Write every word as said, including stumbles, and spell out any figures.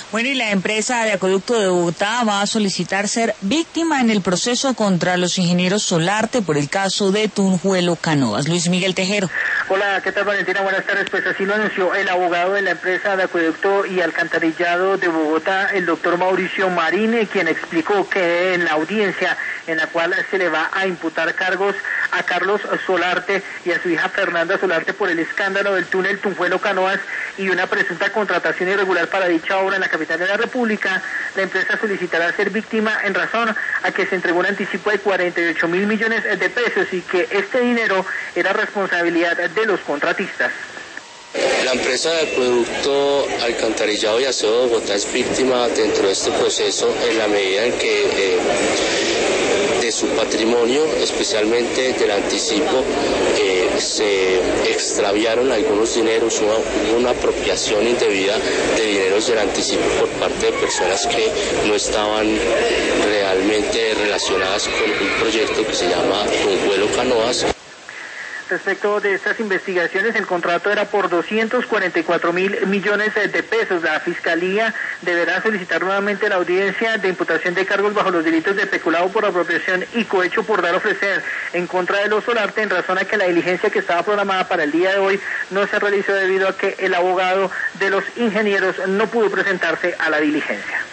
Bueno, y la empresa de acueducto de Bogotá va a solicitar ser víctima en el proceso contra los ingenieros Solarte por el caso de Tunjuelo Canoas. Luis Miguel Tejero. Hola, ¿qué tal, Valentina? Buenas tardes. Pues así lo anunció el abogado de la empresa de acueducto y alcantarillado de Bogotá, el doctor Mauricio Marín, quien explicó que en la audiencia en la cual se le va a imputar cargos a Carlos Solarte y a su hija Fernanda Solarte por el escándalo del túnel Tunjuelo Canoas y una presunta contratación irregular para dicha obra en la capital de la República, la empresa solicitará ser víctima en razón a que se entregó un anticipo de cuarenta y ocho mil millones de pesos y que este dinero era responsabilidad de los contratistas. La empresa de acueducto, alcantarillado y aseo de Bogotá es víctima dentro de este proceso en la medida en que eh, de su patrimonio, especialmente del anticipo, eh, se extraviaron algunos dineros, hubo una apropiación indebida de dineros del anticipo por parte de personas que no estaban realmente relacionadas con un proyecto que se llama Tunjuelo Canoas. Respecto de estas investigaciones, el contrato era por doscientos cuarenta y cuatro mil millones de pesos. La Fiscalía deberá solicitar nuevamente la audiencia de imputación de cargos bajo los delitos de peculado por apropiación y cohecho por dar a ofrecer en contra de los Solarte en razón a que la diligencia que estaba programada para el día de hoy no se realizó debido a que el abogado de los ingenieros no pudo presentarse a la diligencia.